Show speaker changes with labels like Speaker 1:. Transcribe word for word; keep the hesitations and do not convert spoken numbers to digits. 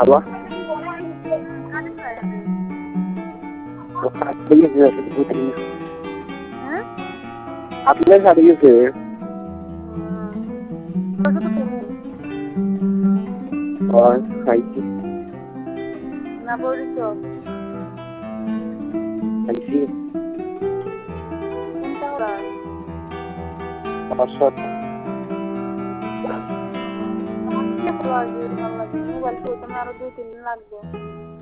Speaker 1: খাবা আপনার সাথে গেছে খাইছি
Speaker 2: না বলিস
Speaker 1: খাইছি
Speaker 2: কোনটা ওরা
Speaker 1: অসৎ
Speaker 2: ভালো লাগে মোবাইল তো তোমার আরো দুই তিন দিন লাগবে